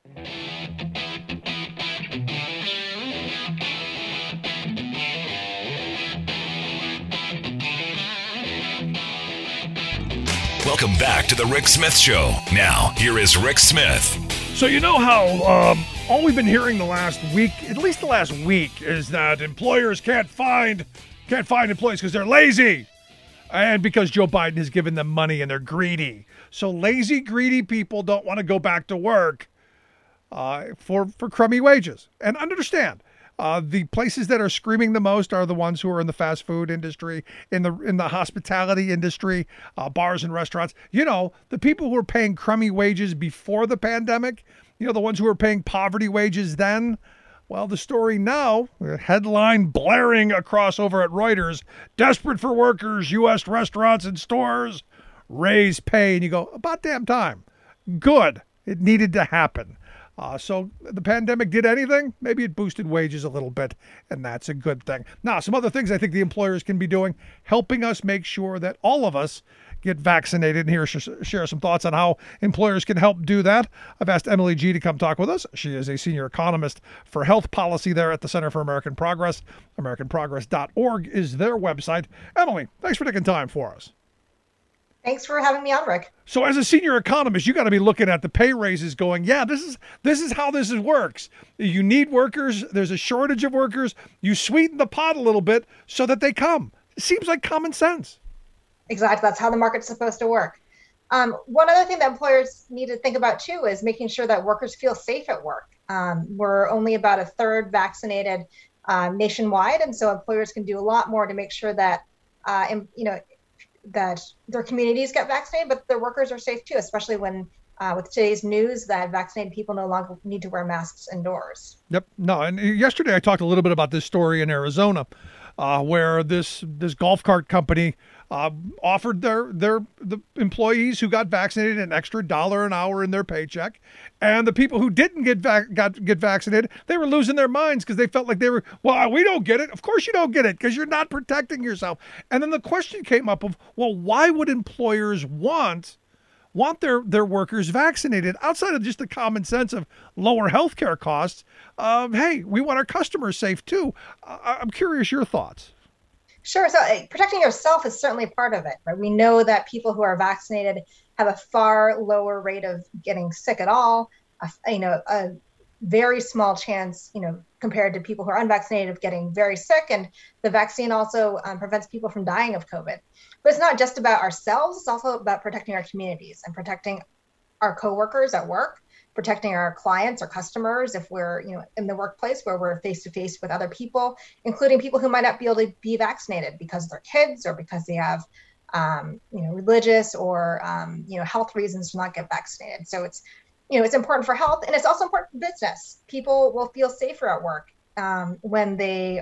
Welcome back to the Rick Smith Show. Now, here is Rick Smith. So you know how all we've been hearing the last week, at least the last week, is that employers can't find employees because they're lazy. And because Joe Biden has given them money and they're greedy. So lazy, greedy people don't want to go back to work for crummy wages. And understand, the places that are screaming the most are the ones who are in the fast food industry, in the hospitality industry, bars and restaurants. You know, the people who were paying crummy wages before the pandemic, you know, the ones who were paying poverty wages then. Well, the story now, headline blaring across over at Reuters, desperate for workers, U.S. restaurants and stores raise pay. And you go, about damn time. Good. It needed to happen. So the pandemic did anything? Maybe it boosted wages a little bit, and that's a good thing. Now, some other things I think the employers can be doing, helping us make sure that all of us get vaccinated. And here, share some thoughts on how employers can help do that. I've asked Emily G to come talk with us. She is a senior economist for health policy there at the Center for American Progress. AmericanProgress.org is their website. Emily, thanks for taking time for us. Thanks for having me on, Rick. So as a senior economist, you got to be looking at the pay raises going, yeah, this is how this works. You need workers. There's a shortage of workers. You sweeten the pot a little bit so that they come. It seems like common sense. Exactly. That's how the market's supposed to work. One other thing that employers need to think about, too, is making sure that workers feel safe at work. We're only about a third vaccinated nationwide. And so employers can do a lot more to make sure that, that their communities get vaccinated, but their workers are safe, too, especially when with today's news that vaccinated people no longer need to wear masks indoors. Yep. No. And yesterday I talked a little bit about this story in Arizona where this golf cart company offered the employees who got vaccinated an extra $1 an hour in their paycheck, and the people who didn't get vaccinated, they were losing their minds because they felt like they were, well, we don't get it. Of course you don't get it because you're not protecting yourself. And then the question came up of, well, why would employers want their workers vaccinated outside of just the common sense of lower healthcare costs? Hey, we want our customers safe too. I'm curious your thoughts. Sure. So protecting yourself is certainly part of it, right? We know that people who are vaccinated have a far lower rate of getting sick at all, a very small chance, compared to people who are unvaccinated of getting very sick. And the vaccine also prevents people from dying of COVID. But it's not just about ourselves. It's also about protecting our communities and protecting our coworkers at work, protecting our clients or customers if we're in the workplace where we're face to face with other people, including people who might not be able to be vaccinated because they're kids or because they have religious or health reasons to not get vaccinated. So it's important for health, and it's also important for business. People will feel safer at work when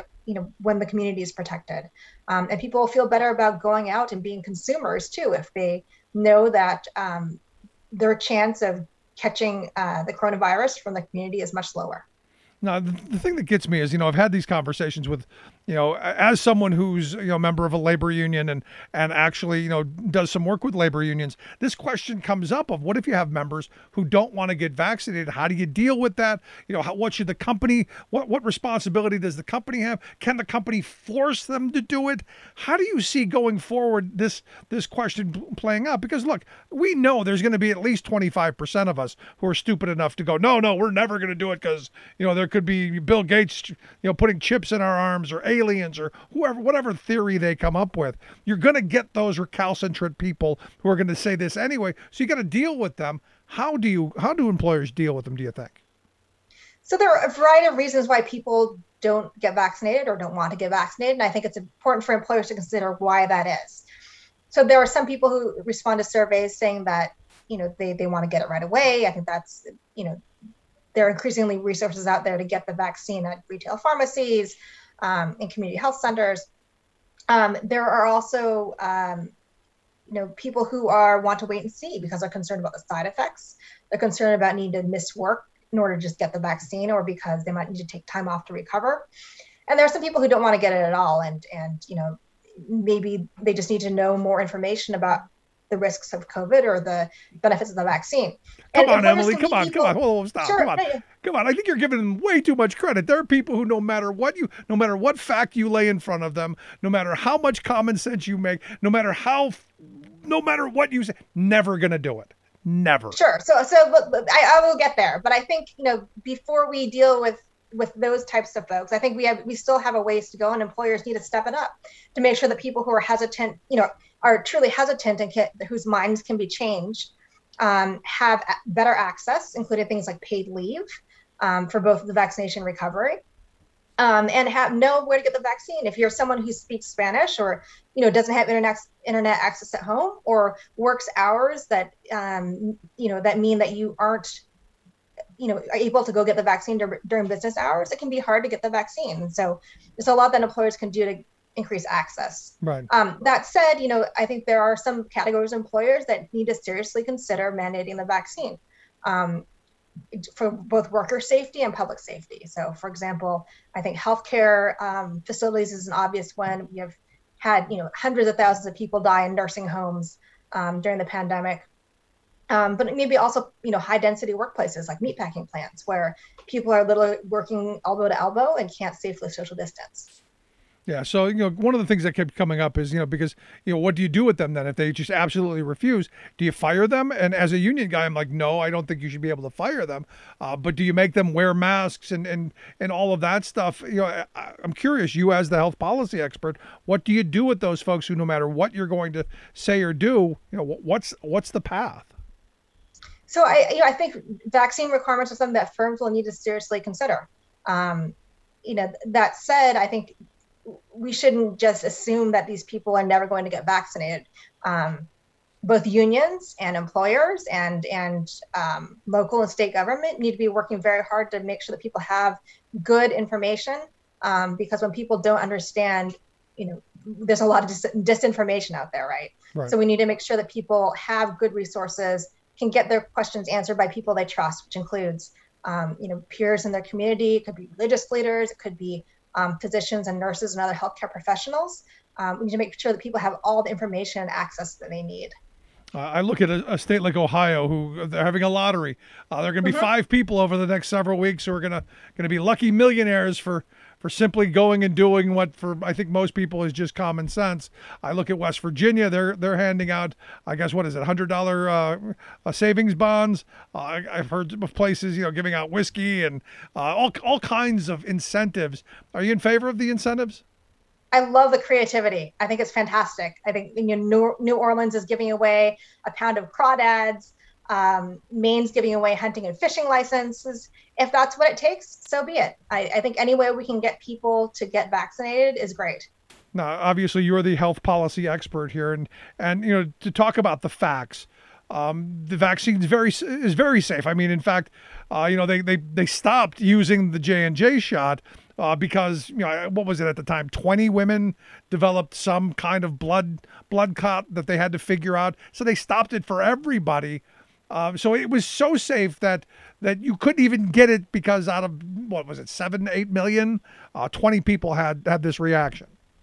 the community is protected, and people will feel better about going out and being consumers too if they know that their chance of catching the coronavirus from the community is much lower. Now, the thing that gets me is, I've had these conversations with, as someone who's, a member of a labor union and actually, does some work with labor unions, this question comes up of what if you have members who don't want to get vaccinated? How do you deal with that? What should the company, what responsibility does the company have? Can the company force them to do it? How do you see going forward this question playing out? Because look, we know there's going to be at least 25% of us who are stupid enough to go, no, we're never going to do it because, there could be Bill Gates, putting chips in our arms or aliens or whatever theory they come up with. You're going to get those recalcitrant people who are going to say this anyway. So you got to deal with them. How do employers deal with them, do you think? So there are a variety of reasons why people don't get vaccinated or don't want to get vaccinated. And I think it's important for employers to consider why that is. So there are some people who respond to surveys saying that, they want to get it right away. I think that's, there are increasingly resources out there to get the vaccine at retail pharmacies, in community health centers. There are also, people who want to wait and see because they're concerned about the side effects. They're concerned about needing to miss work in order to just get the vaccine, or because they might need to take time off to recover. And there are some people who don't want to get it at all. And maybe they just need to know more information about the risks of COVID or the benefits of the vaccine. Come on, Emily. Come on. Hold on, stop. Sure, Come on. Come on. I think you're giving them way too much credit. There are people who, no matter what fact you lay in front of them, no matter how much common sense you make, no matter what you say, never going to do it. Never. Sure. So I will get there. But I think, before we deal with those types of folks, I think we still have a ways to go, and employers need to step it up to make sure that people who are hesitant, are truly hesitant and whose minds can be changed, have better access, including things like paid leave for both the vaccination recovery, and know where to get the vaccine. If you're someone who speaks Spanish or, doesn't have internet access at home, or works hours that, that mean that you aren't, able to go get the vaccine during business hours, it can be hard to get the vaccine. And so there's a lot that employers can do to increase access. Right. That said, I think there are some categories of employers that need to seriously consider mandating the vaccine. For both worker safety and public safety. So, for example, I think healthcare facilities is an obvious one. We have had, hundreds of thousands of people die in nursing homes during the pandemic. But maybe also, high density workplaces like meatpacking plants where people are literally working elbow to elbow and can't safely social distance. Yeah. So, one of the things that kept coming up is, because, what do you do with them then if they just absolutely refuse? Do you fire them? And as a union guy, I'm like, no, I don't think you should be able to fire them. But do you make them wear masks and all of that stuff? I'm curious, you as the health policy expert, what do you do with those folks who, no matter what you're going to say or do, what's the path? So I think vaccine requirements are something that firms will need to seriously consider. That said, I think we shouldn't just assume that these people are never going to get vaccinated. Both unions and employers and local and state government need to be working very hard to make sure that people have good information, because when people don't understand, there's a lot of disinformation out there, right? So we need to make sure that people have good resources, can get their questions answered by people they trust, which includes, peers in their community. It could be religious leaders. It could be physicians and nurses and other healthcare professionals. We need to make sure that people have all the information and access that they need. I look at a state like Ohio, who they're having a lottery. There are going to be 5 people over the next several weeks who are going to be lucky millionaires for simply going and doing what, for I think most people, is just common sense. I look at West Virginia; they're handing out, I guess, what is it, $100 savings bonds. I've heard of places, giving out whiskey and all kinds of incentives. Are you in favor of the incentives? I love the creativity. I think it's fantastic. I think New Orleans is giving away a pound of crawdads. Maine's giving away hunting and fishing licenses. If that's what it takes, so be it. I think any way we can get people to get vaccinated is great. Now, obviously, you're the health policy expert here, and to talk about the facts. The vaccine is very safe. I mean, in fact, they stopped using the J&J shot because what was it at the time? 20 women developed some kind of blood clot that they had to figure out, so they stopped it for everybody. So it was so safe that you couldn't even get it because out of, what was it, 7-8 million, 20 people had this reaction.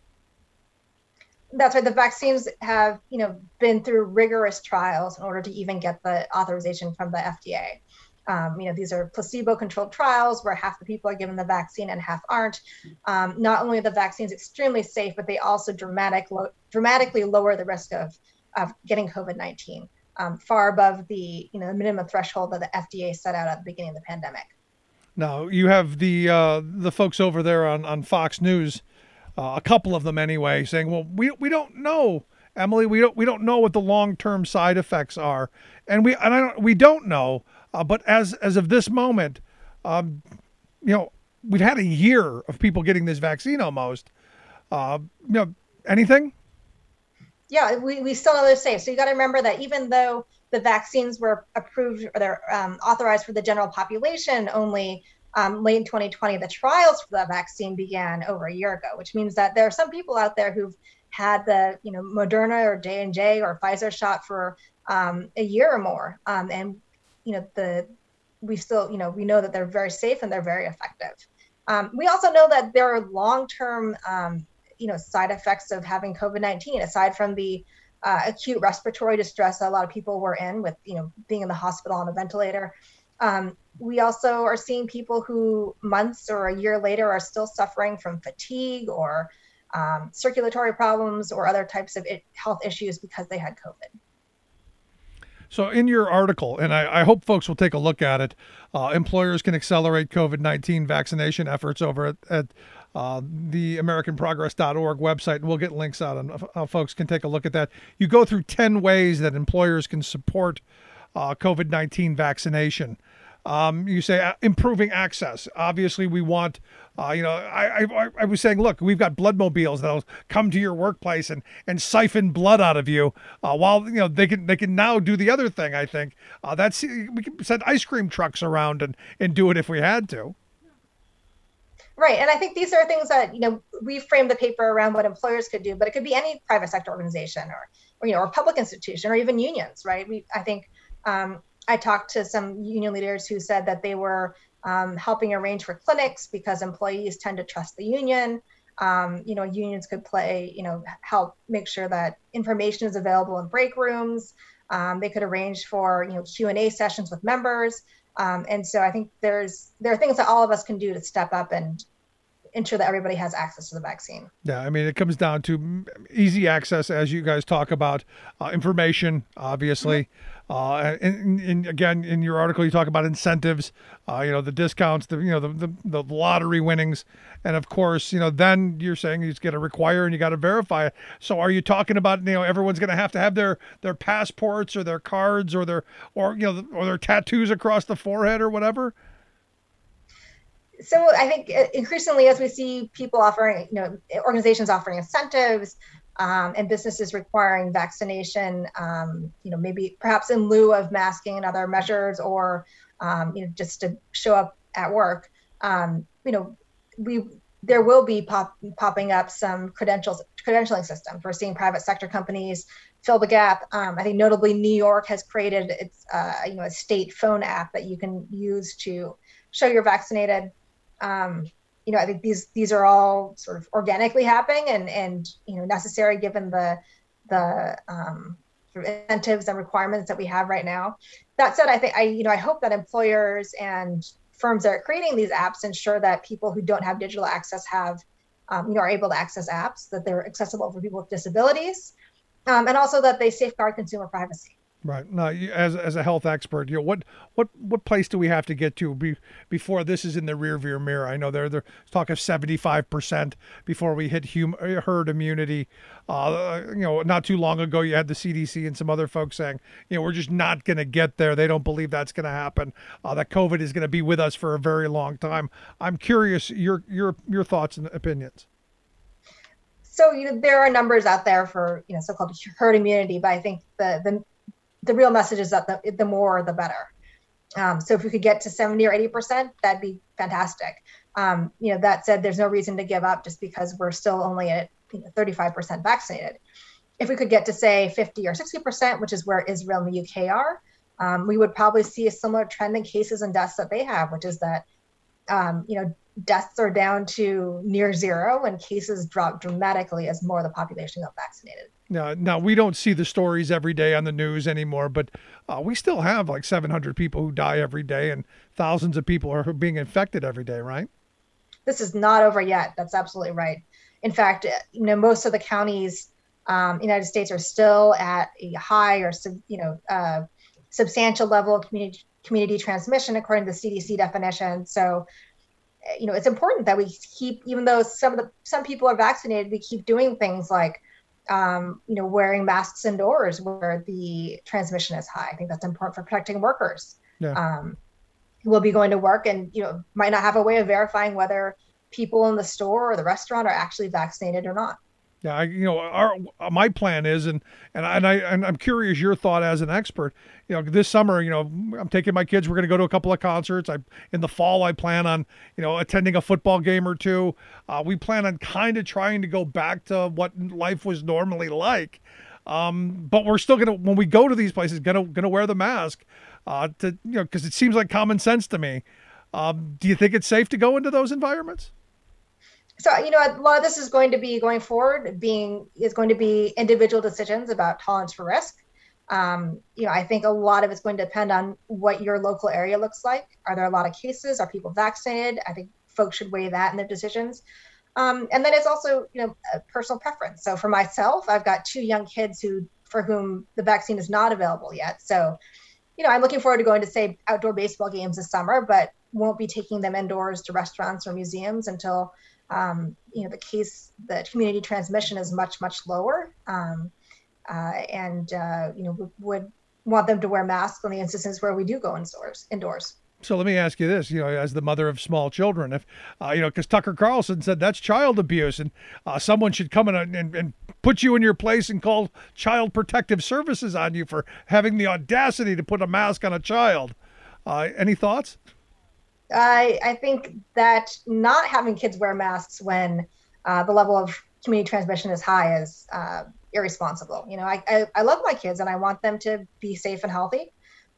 That's right. The vaccines have, been through rigorous trials in order to even get the authorization from the FDA. These are placebo-controlled trials where half the people are given the vaccine and half aren't. Not only are the vaccines extremely safe, but they also dramatically lower the risk of getting COVID-19. Far above the minimum threshold that the FDA set out at the beginning of the pandemic. Now you have the folks over there on Fox News, a couple of them anyway, saying, "Well, we don't know, Emily. We don't know what the long-term side effects are, and we don't know. But as of this moment, we've had a year of people getting this vaccine almost. Anything?" Yeah, we still know they're safe. So you got to remember that even though the vaccines were approved or they're authorized for the general population only late in 2020, the trials for the vaccine began over a year ago, which means that there are some people out there who've had the Moderna or J&J or Pfizer shot for a year or more, and we still we know that they're very safe and they're very effective. We also know that there are long-term side effects of having COVID-19, aside from the acute respiratory distress that a lot of people were in with, being in the hospital on a ventilator. We also are seeing people who months or a year later are still suffering from fatigue or circulatory problems or other types of health issues because they had COVID. So in your article, and I hope folks will take a look at it, employers can accelerate COVID-19 vaccination efforts over at the AmericanProgress.org website, and we'll get links out on how folks can take a look at that. You go through 10 ways that employers can support COVID-19 vaccination. You say improving access. Obviously, we want, I was saying, look, we've got blood mobiles that'll come to your workplace and siphon blood out of you. While they can now do the other thing. I think we can send ice cream trucks around and do it if we had to. Right, and I think these are things that we framed the paper around what employers could do, but it could be any private sector organization or public institution or even unions. Right, I think. I talked to some union leaders who said that they were helping arrange for clinics because employees tend to trust the union. Unions could help make sure that information is available in break rooms. They could arrange for, Q&A sessions with members. And so I think there are things that all of us can do to step up and ensure that everybody has access to the vaccine. Yeah, I mean, it comes down to easy access, as you guys talk about, information, obviously. Mm-hmm. And again, in your article, you talk about incentives, the discounts, the lottery winnings. And of course, then you're saying you got to require and you got to verify it. So are you talking about, everyone's going to have their passports or their cards or their tattoos across the forehead or whatever? So I think increasingly, as we see people offering, organizations offering incentives, and businesses requiring vaccination, maybe perhaps in lieu of masking and other measures, or just to show up at work, there will be popping up some credentialing systems. We're seeing private sector companies fill the gap. I think notably New York has created its a state phone app that you can use to show you're vaccinated. I think these are all sort of organically happening and necessary given the sort of incentives and requirements that we have right now. That said, I hope that employers and firms that are creating these apps ensure that people who don't have digital access are able to access apps, that they're accessible for people with disabilities, and also that they safeguard consumer privacy. Right. Now, as a health expert, what place do we have to get to before this is in the rearview mirror? I know there's talk of 75% before we hit herd immunity. Not too long ago, you had the CDC and some other folks saying, we're just not going to get there. They don't believe that's going to happen. That COVID is going to be with us for a very long time. I'm curious your thoughts and opinions. So there are numbers out there for so-called herd immunity, but I think the real message is that the more, the better. So if we could get to 70 or 80%, that'd be fantastic. That said, there's no reason to give up just because we're still only at 35% vaccinated. If we could get to, say, 50 or 60%, which is where Israel and the UK are, we would probably see a similar trend in cases and deaths that they have, which is that, deaths are down to near zero and cases drop dramatically as more of the population got vaccinated. Now, we don't see the stories every day on the news anymore, but we still have like 700 people who die every day and thousands of people are being infected every day, right? This is not over yet. That's absolutely right. In fact, most of the counties in the United States are still at a high or substantial level of community transmission, according to the CDC definition. So, it's important that we keep, even though some people are vaccinated, we keep doing things like wearing masks indoors where the transmission is high. I think that's important for protecting workers. Yeah. Who will be going to work and might not have a way of verifying whether people in the store or the restaurant are actually vaccinated or not. Yeah, my plan is, and I'm curious your thought as an expert. This summer, I'm taking my kids. We're going to go to a couple of concerts. In the fall, I plan on, attending a football game or two. We plan on kind of trying to go back to what life was normally like. But we're still when we go to these places, gonna wear the mask, because it seems like common sense to me. Do you think it's safe to go into those environments? So, a lot of this is going to be going forward is going to be individual decisions about tolerance for risk. I think a lot of it's going to depend on what your local area looks like. Are there a lot of cases? Are people vaccinated? I think folks should weigh that in their decisions. And then it's also, a personal preference. So for myself, I've got 2 young kids for whom the vaccine is not available yet. So, I'm looking forward to going to, say, outdoor baseball games this summer, but won't be taking them indoors to restaurants or museums until, the community transmission is much, much lower. Would want them to wear masks on the instances where we do go indoors. So let me ask you this, as the mother of small children, if, because Tucker Carlson said that's child abuse and someone should come in and put you in your place and call Child Protective Services on you for having the audacity to put a mask on a child. Any thoughts? I think that not having kids wear masks when the level of community transmission is high is irresponsible. I love my kids and I want them to be safe and healthy.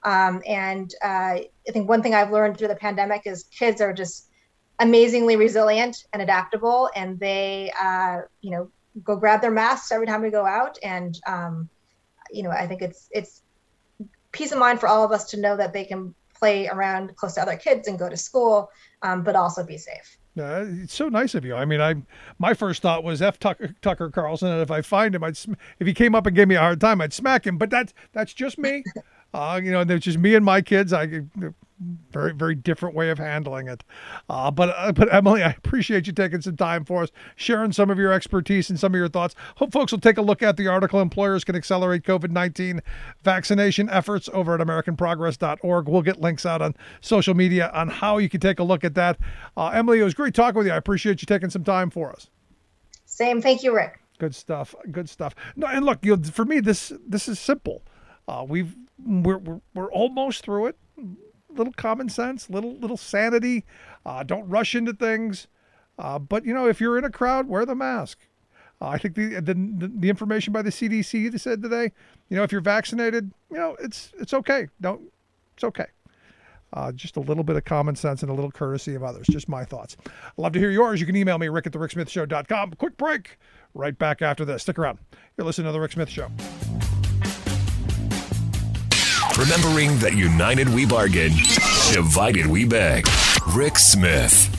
I think one thing I've learned through the pandemic is kids are just amazingly resilient and adaptable, and they, go grab their masks every time we go out. And, I think it's peace of mind for all of us to know that they can play around close to other kids and go to school, but also be safe. It's so nice of you. I mean, my first thought was F Tucker Carlson, and if I find him, if he came up and gave me a hard time, I'd smack him. But that's just me. There's just me and my kids. Very, very different way of handling it. But Emily, I appreciate you taking some time for us, sharing some of your expertise and some of your thoughts. Hope folks will take a look at the article, Employers Can Accelerate COVID-19 Vaccination Efforts, over at AmericanProgress.org. We'll get links out on social media on how you can take a look at that. Emily, it was great talking with you. I appreciate you taking some time for us. Same. Thank you, Rick. Good stuff. Good stuff. No, and look, for me, this is simple. We're almost through it. Little common sense, little sanity. Don't rush into things. But if you're in a crowd, wear the mask. I think the information by the CDC said today, if you're vaccinated, it's okay. It's okay. Just a little bit of common sense and a little courtesy of others. Just my thoughts. I'd love to hear yours. You can email me, rick@thericksmithshow.com. Quick break. Right back after this. Stick around. You're listening to The Rick Smith Show. Remembering that united we bargain, divided we beg. Rick Smith.